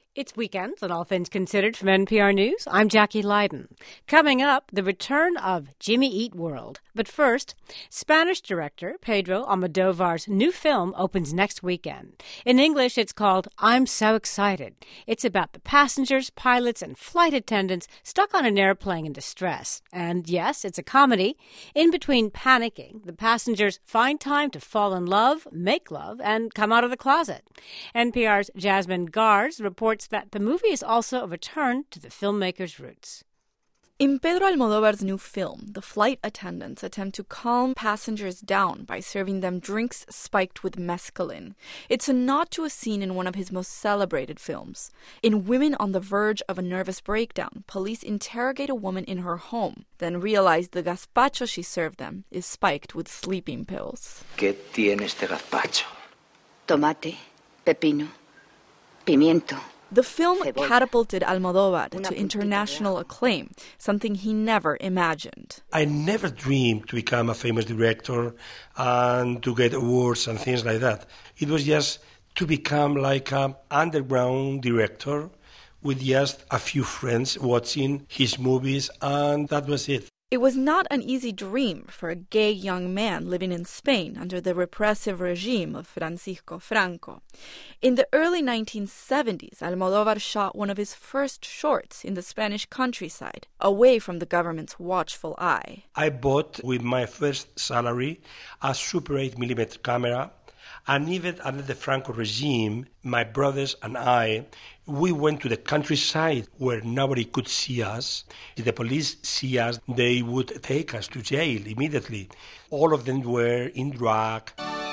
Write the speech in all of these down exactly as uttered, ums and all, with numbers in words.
It's Weekends on All Things Considered from N P R News. I'm Jackie Leiden. Coming up, the return of Jimmy Eat World. But first, Spanish director Pedro Almodovar's new film opens next weekend. In English, it's called I'm So Excited. It's about the passengers, pilots, and flight attendants stuck on an airplane in distress. And yes, it's a comedy. In between panicking, the passengers find time to fall in love, make love, and come out of the closet. N P R's Jasmine Gars reports that the movie is also a return to the filmmaker's roots. In Pedro Almodovar's new film, the flight attendants attempt to calm passengers down by serving them drinks spiked with mescaline. It's a nod to a scene in one of his most celebrated films. In Women on the Verge of a Nervous Breakdown, police interrogate a woman in her home, then realize the gazpacho she served them is spiked with sleeping pills. ¿Qué tiene este gazpacho? Tomate, pepino, pimiento. The film catapulted Almodóvar to international acclaim, something he never imagined. I never dreamed to become a famous director and to get awards and things like that. It was just to become like an underground director with just a few friends watching his movies, and that was it. It was not an easy dream for a gay young man living in Spain under the repressive regime of Francisco Franco. In the early nineteen seventies, Almodóvar shot one of his first shorts in the Spanish countryside, away from the government's watchful eye. I bought with my first salary a Super eight millimeter camera, and even under the Franco regime, my brothers and I, we went to the countryside where nobody could see us. If the police see us, they would take us to jail immediately. All of them were in drag.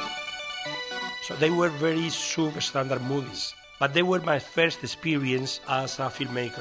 So they were very substandard movies. But they were my first experience as a filmmaker.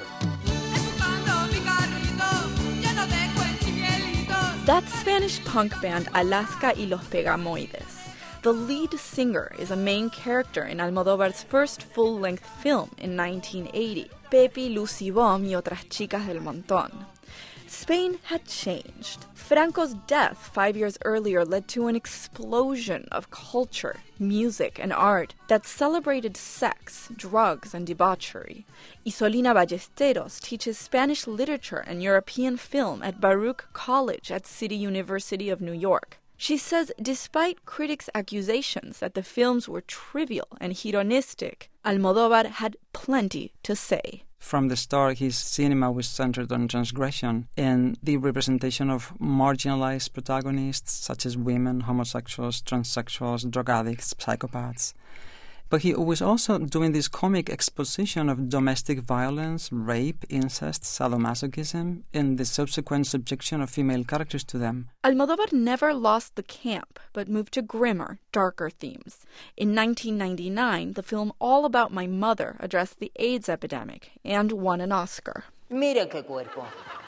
That's Spanish punk band Alaska y los Pegamoides. The lead singer is a main character in Almodóvar's first full-length film in nineteen eighty, Pepi, Lucy Bom y otras chicas del montón. Spain had changed. Franco's death five years earlier led to an explosion of culture, music, and art that celebrated sex, drugs, and debauchery. Isolina Ballesteros teaches Spanish literature and European film at Baruch College at City University of New York. She says despite critics' accusations that the films were trivial and hedonistic, Almodóvar had plenty to say. From the start, his cinema was centered on transgression and the representation of marginalized protagonists such as women, homosexuals, transsexuals, drug addicts, psychopaths. But he was also doing this comic exposition of domestic violence, rape, incest, sadomasochism, and the subsequent subjection of female characters to them. Almodóvar never lost the camp, but moved to grimmer, darker themes. In nineteen ninety-nine, the film All About My Mother addressed the AIDS epidemic and won an Oscar. Mire qué cuerpo.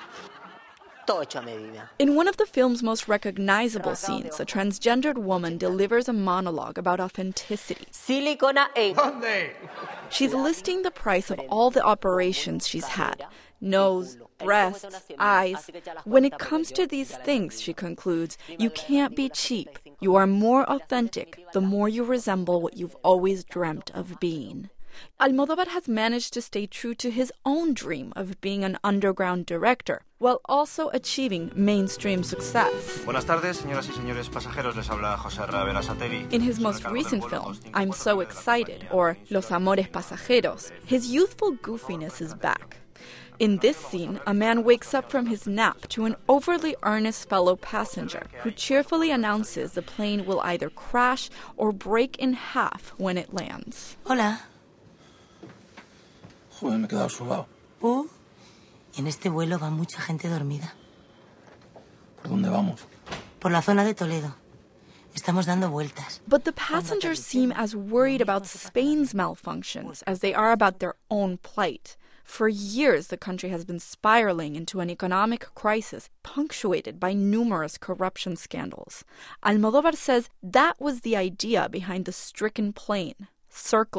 In one of the film's most recognizable scenes, a transgendered woman delivers a monologue about authenticity. Silicona A. She's listing the price of all the operations she's had. Nose, breasts, eyes. When it comes to these things, she concludes, you can't be cheap. You are more authentic the more you resemble what you've always dreamt of being. Almodóvar has managed to stay true to his own dream of being an underground director, while also achieving mainstream success. Buenas tardes, señoras y señores pasajeros. Les habla José Ra Berasategui. In his most recent film, I'm So Excited, or Los Amores Pasajeros, his youthful goofiness is back. In this scene, a man wakes up from his nap to an overly earnest fellow passenger who cheerfully announces the plane will either crash or break in half when it lands. Hola. Joder, me he quedado sobao. Oh, en este vuelo va mucha gente dormida. ¿Por dónde vamos? Por la zona de Toledo. Estamos dando vueltas. But the passengers seem as worried about Spain's malfunctions as they are about their own plight. For years, the country has been spiraling into an economic crisis punctuated by numerous corruption scandals. Almodóvar says that was the idea behind the stricken plane, circling,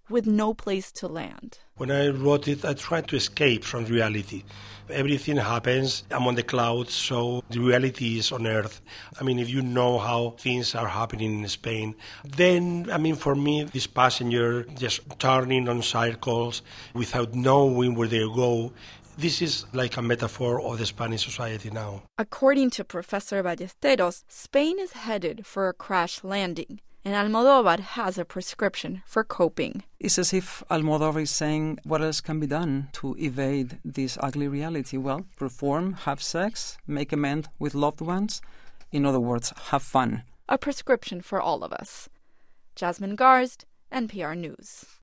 with no place to land. When I wrote it, I tried to escape from reality. Everything happens among the clouds, so the reality is on Earth. I mean, if you know how things are happening in Spain, then, I mean, for me, this passenger just turning on circles without knowing where they go, this is like a metaphor of the Spanish society now. According to Professor Ballesteros, Spain is headed for a crash landing, and Almodóvar has a prescription for coping. It's as if Almodóvar is saying, what else can be done to evade this ugly reality? Well, perform, have sex, make amends with loved ones. In other words, have fun. A prescription for all of us. Jasmine Garsd, N P R News.